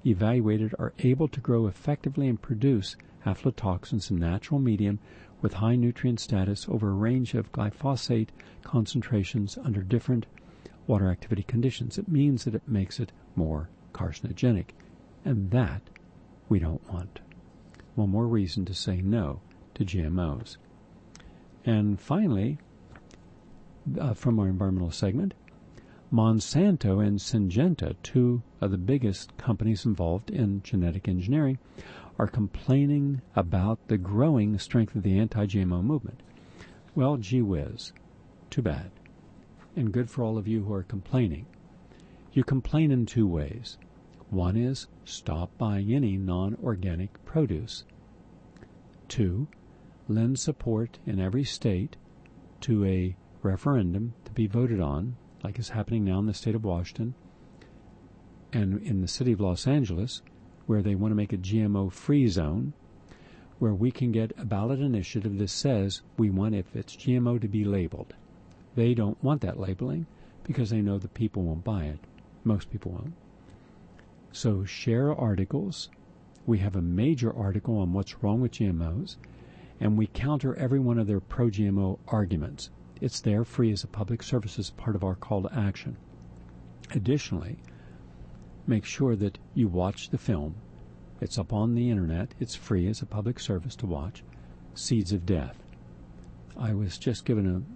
evaluated are able to grow effectively and produce aflatoxins in natural medium with high nutrient status over a range of glyphosate concentrations under different water activity conditions. It means that it makes it more carcinogenic, and that we don't want. One more reason to say no to GMOs. And finally, from our environmental segment, Monsanto and Syngenta, two of the biggest companies involved in genetic engineering, are complaining about the growing strength of the anti-GMO movement. Well, gee whiz, too bad. And good for all of you who are complaining. You complain in two ways. One is stop buying any non-organic produce. 2, lend support in every state to a referendum to be voted on, like is happening now in the state of Washington and in the city of Los Angeles, where they want to make a GMO-free zone, where we can get a ballot initiative that says we want, if it's GMO, to be labeled. They don't want that labeling because they know the people won't buy it. Most people won't. So share articles. We have a major article on what's wrong with GMOs, and we counter every one of their pro-GMO arguments. It's there free as a public service as part of our call to action. Additionally, make sure that you watch the film. It's up on the internet. It's free as a public service to watch. Seeds of Death. I was just given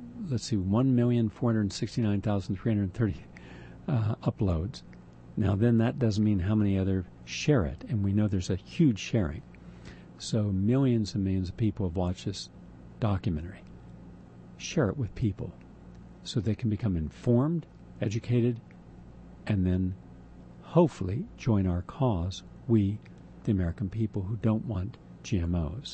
1,469,330 uploads. Now then, that doesn't mean how many other share it, and we know there's a huge sharing. So millions and millions of people have watched this documentary. Share it with people so they can become informed, educated, and then hopefully join our cause, we, the American people who don't want GMOs.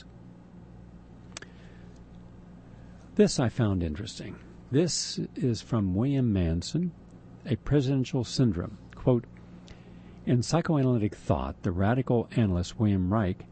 This I found interesting. This is from William Manson, A Presidential Syndrome. Quote, in psychoanalytic thought, the radical analyst Wilhelm Reich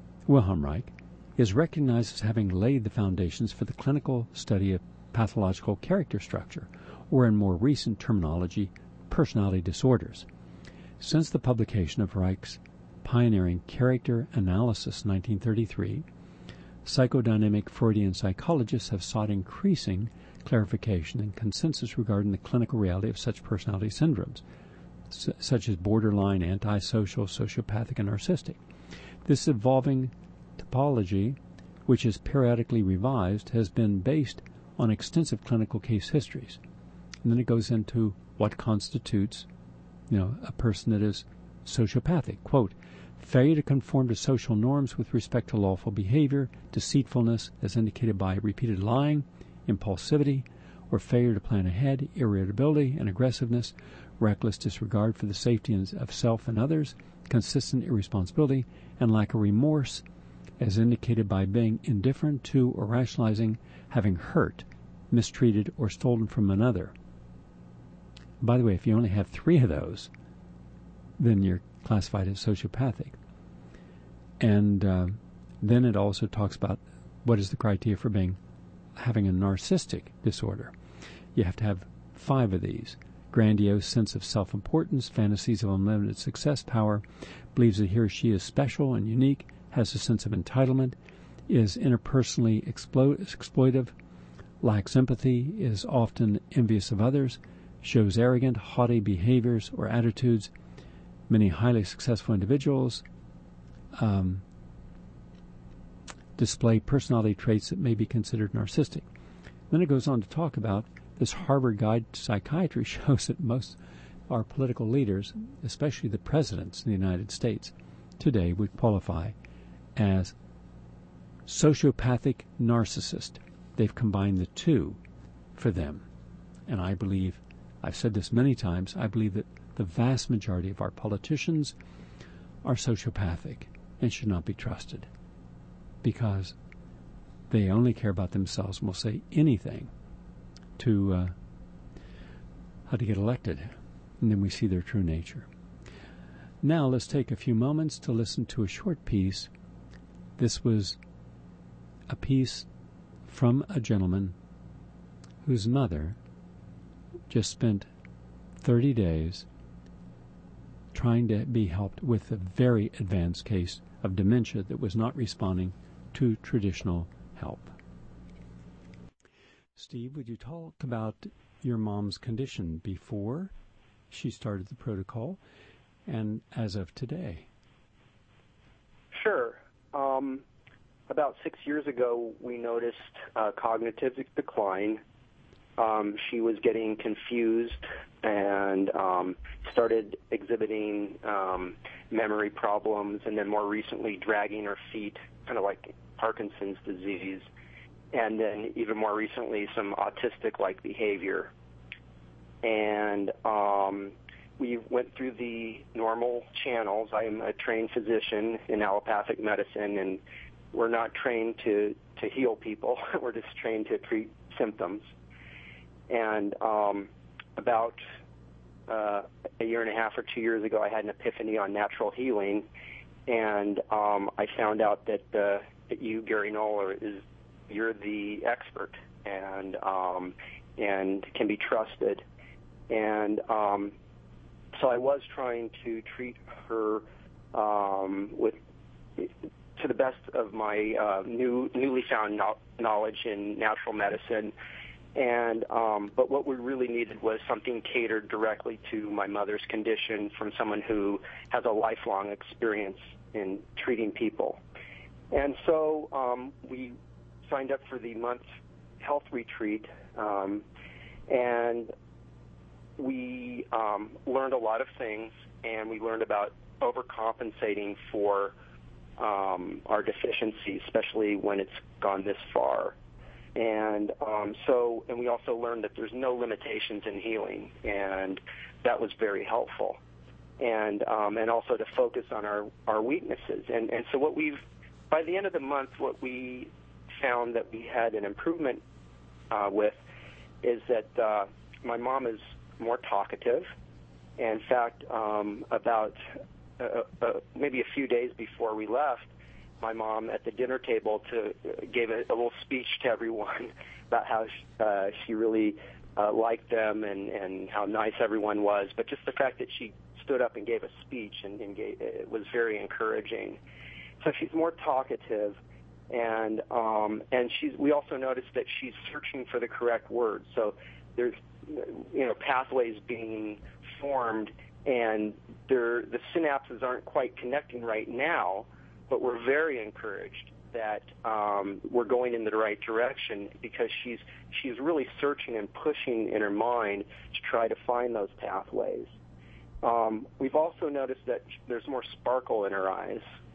is recognized as having laid the foundations for the clinical study of pathological character structure, or in more recent terminology, personality disorders. Since the publication of Reich's pioneering character analysis in 1933, psychodynamic Freudian psychologists have sought increasing clarification and consensus regarding the clinical reality of such personality syndromes, such as borderline, antisocial, sociopathic, and narcissistic. This evolving topology, which is periodically revised, has been based on extensive clinical case histories. And then it goes into what constitutes, a person that is sociopathic. Quote, failure to conform to social norms with respect to lawful behavior, deceitfulness, as indicated by repeated lying, impulsivity, or failure to plan ahead, irritability and aggressiveness, reckless disregard for the safety of self and others, consistent irresponsibility, and lack of remorse, as indicated by being indifferent to or rationalizing having hurt, mistreated, or stolen from another. By the way, if you only have 3 of those, then you're classified as sociopathic. And then it also talks about what is the criteria for having a narcissistic disorder. You have to have 5 of these. Grandiose sense of self-importance, fantasies of unlimited success, power, believes that he or she is special and unique, has a sense of entitlement, is interpersonally exploitive, lacks empathy, is often envious of others, shows arrogant, haughty behaviors or attitudes. Many highly successful individuals display personality traits that may be considered narcissistic. Then it goes on to talk about this Harvard Guide to Psychiatry shows that most of our political leaders, especially the presidents in the United States today, would qualify as sociopathic narcissist. They've combined the two for them. And I believe, I've said this many times, I believe that the vast majority of our politicians are sociopathic and should not be trusted because they only care about themselves and will say anything to how to get elected. And then we see their true nature. Now let's take a few moments to listen to a short piece. This was a piece from a gentleman whose mother just spent 30 days trying to be helped with a very advanced case of dementia that was not responding to traditional help. Steve, would you talk about your mom's condition before she started the protocol and as of today?
Sure. About 6 years ago, we noticed cognitive decline. She was getting confused and started exhibiting memory problems, and then more recently dragging her feet, kind of like Parkinson's disease, and then even more recently some autistic-like behavior. And we went through the normal channels. I'm a trained physician in allopathic medicine, and we're not trained to heal people. We're just trained to treat symptoms. And about a year and a half or 2 years ago, I had an epiphany on natural healing, and I found out that you, Gary Knoll, you're the expert and can be trusted. And so I was trying to treat her with, to the best of my newly found knowledge in natural medicine. And but what we really needed was something catered directly to my mother's condition from someone who has a lifelong experience in treating people. And so we signed up for the month health retreat, and we learned a lot of things, and we learned about overcompensating for our deficiencies, especially when it's gone this far. And and we also learned that there's no limitations in healing, and that was very helpful. And also to focus on our weaknesses. And so by the end of the month, what we found that we had an improvement with is that my mom is more talkative. In fact, about maybe a few days before we left, my mom at the dinner table gave a little speech to everyone about how she really liked them and how nice everyone was. But just the fact that she stood up and gave a speech it was very encouraging. So she's more talkative, and we also noticed that she's searching for the correct words. So there's pathways being formed, and the synapses aren't quite connecting right now. But we're very encouraged that we're going in the right direction because she's really searching and pushing in her mind to try to find those pathways. We've also noticed that there's more sparkle in her eyes.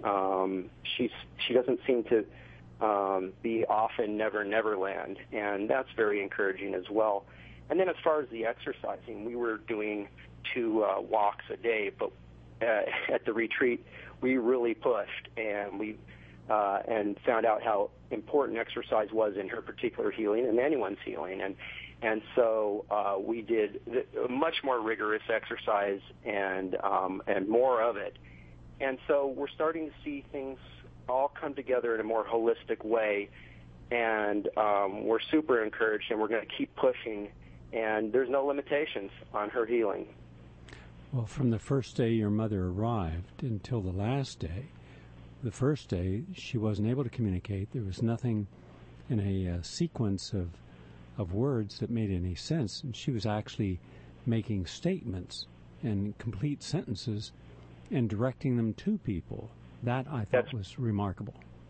She doesn't seem to be off in Never Neverland, and that's very encouraging as well. And then as far as the exercising, we were doing 2 walks a day, but at the retreat, we really pushed, and we found out how important exercise was in her particular healing and anyone's healing, and so we did a much more rigorous exercise and more of it, and so we're starting to see things all come together in a more holistic way, and we're super encouraged, and we're going to keep pushing, and there's no limitations on her healing.
Well, from the first day your mother arrived until the last day, the first day she wasn't able to communicate. There was nothing in a sequence of words that made any sense. And she was actually making statements and complete sentences and directing them to people. That, I thought, was remarkable.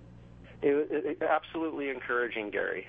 It absolutely encouraging, Gary.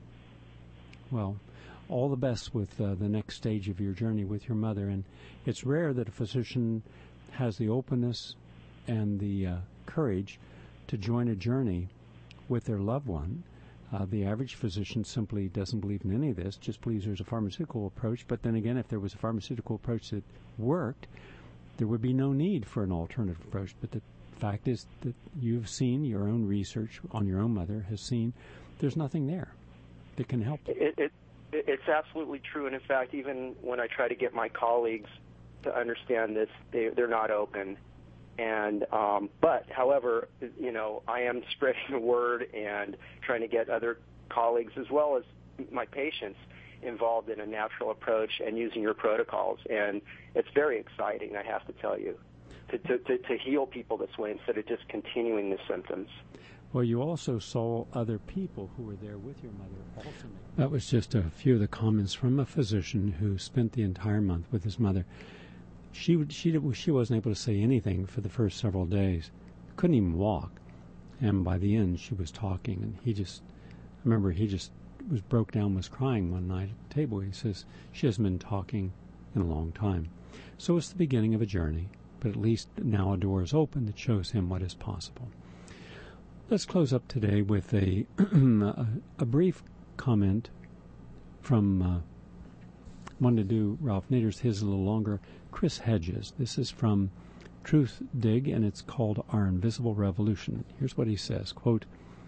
Well, all the best with the next stage of your journey with your mother. And it's rare that a physician has the openness and the courage to join a journey with their loved one. The average physician simply doesn't believe in any of this, just believes there's a pharmaceutical approach. But then again, if there was a pharmaceutical approach that worked, there would be no need for an alternative approach. But the fact is that you've seen, your own research on your own mother has seen, there's nothing there that can help.
It's absolutely true, and in fact, even when I try to get my colleagues to understand this, they're not open. And but, however, I am spreading the word and trying to get other colleagues as well as my patients. involved in a natural approach and using your protocols. And it's very exciting, I have to tell you, to heal people this way instead of just continuing the symptoms.
Well, you also saw other people who were there with your mother also. That was just a few of the comments from a physician who spent the entire month with his mother. She wasn't able to say anything for the first several days. Couldn't even walk. And by the end, she was talking. And he just was broke down, was crying one night at the table. He says, she hasn't been talking in a long time. So it's the beginning of a journey. But at least now a door is open that shows him what is possible. Let's close up today with a brief comment from, wanted to do Ralph Nader's, his a little longer, Chris Hedges. This is from Truth Dig, and it's called Our Invisible Revolution. Here's what he says, quote,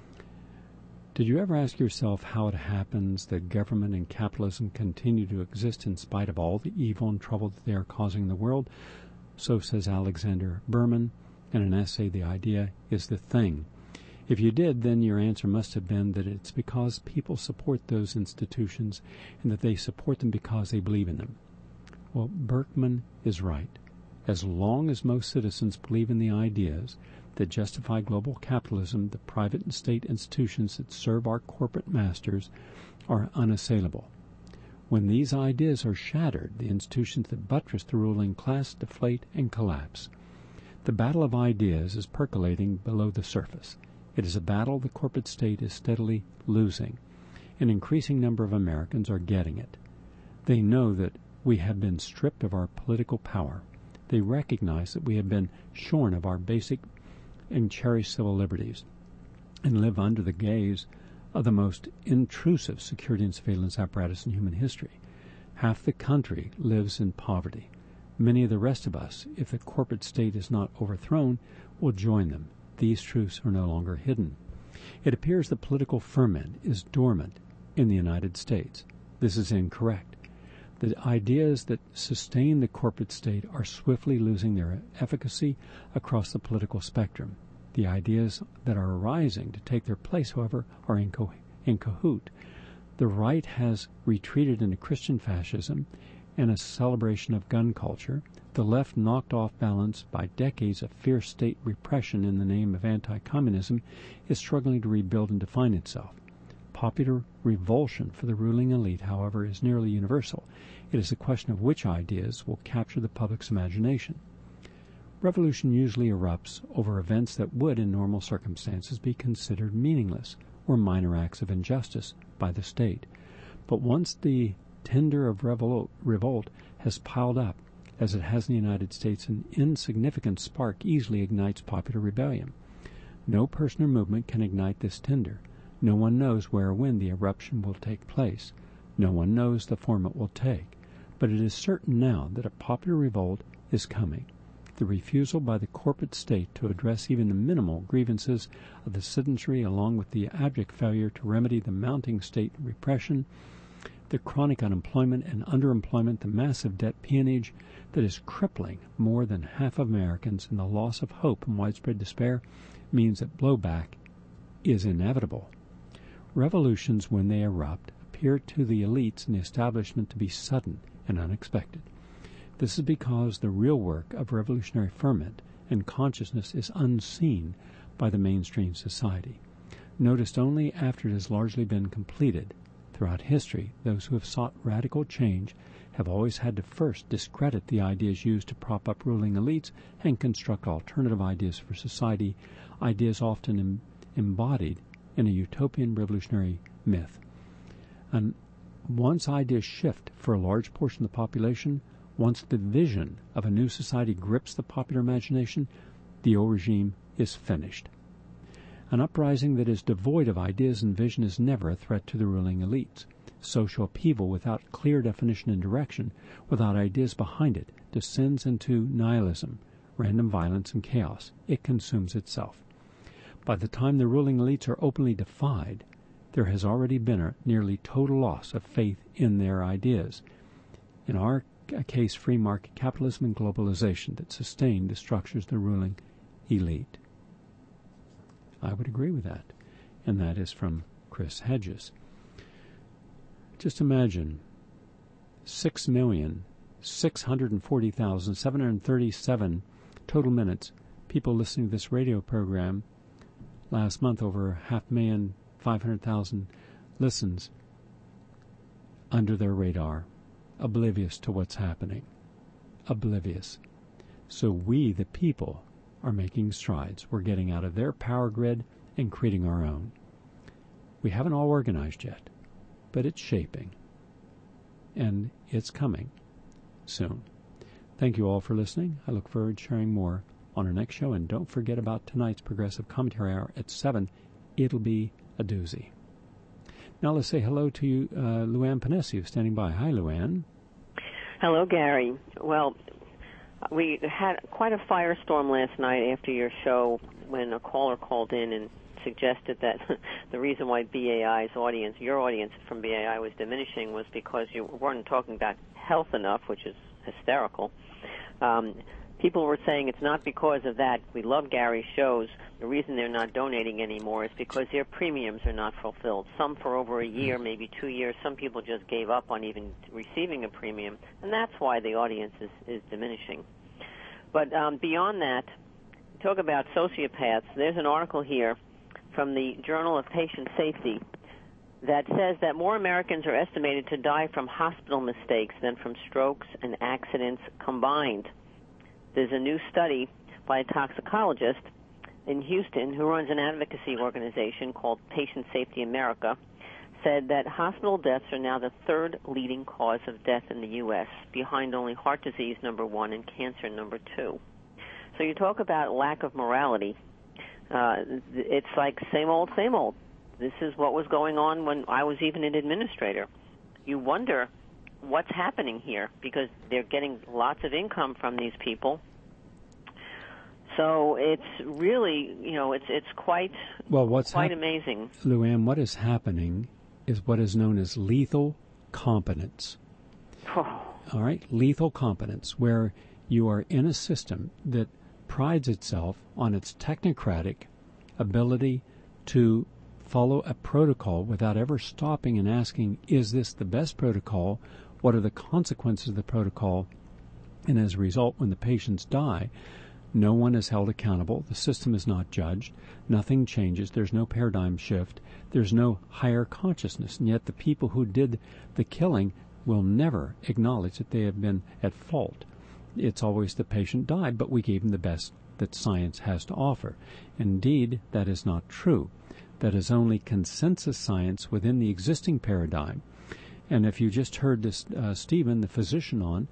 "Did you ever ask yourself how it happens that government and capitalism continue to exist in spite of all the evil and trouble that they are causing in the world? So says Alexander Berman in an essay, The Idea is the Thing. If you did, then your answer must have been that it's because people support those institutions and that they support them because they believe in them. Well, Berkman is right. As long as most citizens believe in the ideas that justify global capitalism, the private and state institutions that serve our corporate masters are unassailable. When these ideas are shattered, the institutions that buttress the ruling class deflate and collapse. The battle of ideas is percolating below the surface. It is a battle the corporate state is steadily losing. An increasing number of Americans are getting it. They know that we have been stripped of our political power. They recognize that we have been shorn of our basic and cherished civil liberties and live under the gaze of the most intrusive security and surveillance apparatus in human history. Half the country lives in poverty. Many of the rest of us, if the corporate state is not overthrown, will join them. These truths are no longer hidden. It appears the political ferment is dormant in the United States. This is incorrect. The ideas that sustain the corporate state are swiftly losing their efficacy across the political spectrum. The ideas that are arising to take their place, however, are in cahoot. The right has retreated into Christian fascism and a celebration of gun culture. The left, knocked off balance by decades of fierce state repression in the name of anti-communism, is struggling to rebuild and define itself. Popular revulsion for the ruling elite, however, is nearly universal. It is a question of which ideas will capture the public's imagination. Revolution usually erupts over events that would, in normal circumstances, be considered meaningless or minor acts of injustice by the state. But once the tinder of revolt has piled up, as it has in the United States, an insignificant spark easily ignites popular rebellion. No person or movement can ignite this tinder. No one knows where or when the eruption will take place. No one knows the form it will take. But it is certain now that a popular revolt is coming. The refusal by the corporate state to address even the minimal grievances of the citizenry, along with the abject failure to remedy the mounting state repression, the chronic unemployment and underemployment, the massive debt peonage that is crippling more than half of Americans, and the loss of hope and widespread despair means that blowback is inevitable. Revolutions, when they erupt, appear to the elites and the establishment to be sudden and unexpected. This is because the real work of revolutionary ferment and consciousness is unseen by the mainstream society. Noticed only after it has largely been completed. Throughout history, those who have sought radical change have always had to first discredit the ideas used to prop up ruling elites and construct alternative ideas for society, ideas often embodied in a utopian revolutionary myth. And once ideas shift for a large portion of the population, once the vision of a new society grips the popular imagination, the old regime is finished. An uprising that is devoid of ideas and vision is never a threat to the ruling elites. Social upheaval without clear definition and direction, without ideas behind it, descends into nihilism, random violence, and chaos. It consumes itself. By the time the ruling elites are openly defied, there has already been a nearly total loss of faith in their ideas. In our case, free market capitalism and globalization that sustain the structures of the ruling elite. I would agree with that. And that is from Chris Hedges. Just imagine 6,640,737 total minutes people listening to this radio program. Last month, over 500,000 listens under their radar, oblivious to what's happening. Oblivious. So we, the people, are making strides. We're getting out of their power grid and creating our own. We haven't all organized yet, but it's shaping. And it's coming soon. Thank you all for listening. I look forward to sharing more on our next show. And don't forget about tonight's Progressive Commentary Hour at 7. It'll be a doozy. Now let's say hello to you, Luann Panesi, who's standing by. Hi, Luann.
Hello, Gary. Well, we had quite a firestorm last night after your show when a caller called in and suggested that the reason why BAI's audience, your audience from BAI, was diminishing was because you weren't talking about health enough, which is hysterical. People were saying it's not because of that. We love Gary's shows. The reason they're not donating anymore is because their premiums are not fulfilled. Some for over a year, maybe 2 years. Some people just gave up on even receiving a premium, and that's why the audience is diminishing. But beyond that, talk about sociopaths. There's an article here from the Journal of Patient Safety that says that more Americans are estimated to die from hospital mistakes than from strokes and accidents combined. There's a new study by a toxicologist in Houston who runs an advocacy organization called Patient Safety America, said that hospital deaths are now the third leading cause of death in the U.S., behind only heart disease, number 1, and cancer, number 2. So you talk about lack of morality. It's like same old, same old. This is what was going on when I was even an administrator. You wonder what's happening here because they're getting lots of income from these people. So it's really, it's quite amazing.
Luann, what is happening is what is known as lethal competence.
Oh.
All right? Lethal competence, where you are in a system that prides itself on its technocratic ability to follow a protocol without ever stopping and asking, is this the best protocol? What are the consequences of the protocol? And as a result, when the patients die, no one is held accountable. The system is not judged. Nothing changes. There's no paradigm shift. There's no higher consciousness. And yet the people who did the killing will never acknowledge that they have been at fault. It's always the patient died, but we gave them the best that science has to offer. Indeed, that is not true. That is only consensus science within the existing paradigm. And if you just heard this, Stephen, the physician on,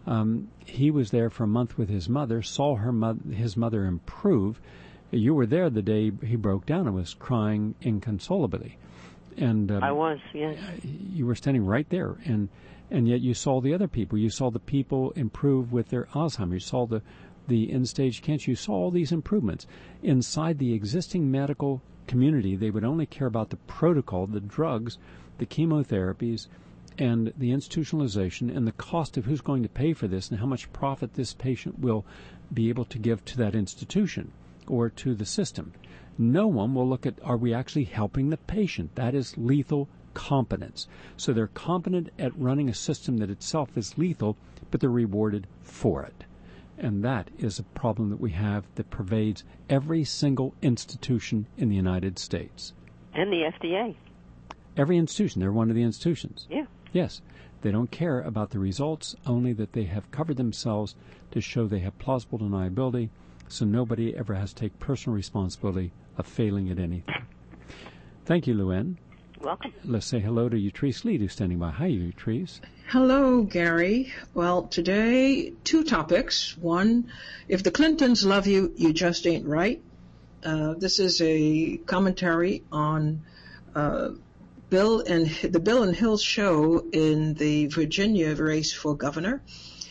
he was there for a month with his mother, saw his mother improve. You were there the day he broke down and was crying inconsolably. And
I was, yes.
You were standing right there, and yet you saw the other people. You saw the people improve with their Alzheimer's. You saw the end-stage cancer. You saw all these improvements. Inside the existing medical community, they would only care about the protocol, the drugs, the chemotherapies, and the institutionalization and the cost of who's going to pay for this and how much profit this patient will be able to give to that institution or to the system. No one will look at, are we actually helping the patient? That is lethal competence. So they're competent at running a system that itself is lethal, but they're rewarded for it. And that is a problem that we have that pervades every single institution in the United States.
And the FDA.
Every institution. They're one of the institutions.
Yeah.
Yes. They don't care about the results, only that they have covered themselves to show they have plausible deniability, so nobody ever has to take personal responsibility of failing at anything. Thank you, Luann.
Welcome.
Let's say hello to Utrice Lead, who's standing by. Hi, Utrice.
Hello, Gary. Well, today, 2 topics. One, if the Clintons love you, you just ain't right. This is a commentary on the Bill and Hill show in the Virginia race for governor.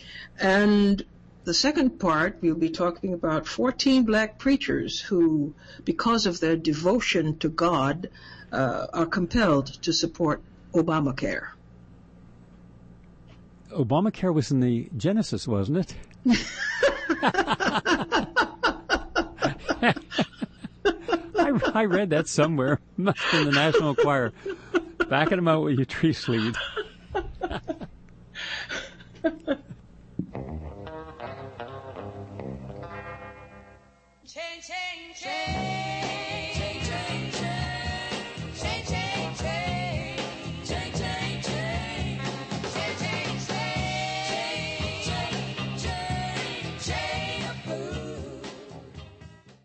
And the second part, we'll be talking about 14 black preachers who, because of their devotion to God, are compelled to support Obamacare.
Obamacare was in the Genesis, wasn't it? I read that somewhere. Must have been the National Enquirer. Backing them out with your tree sleeve.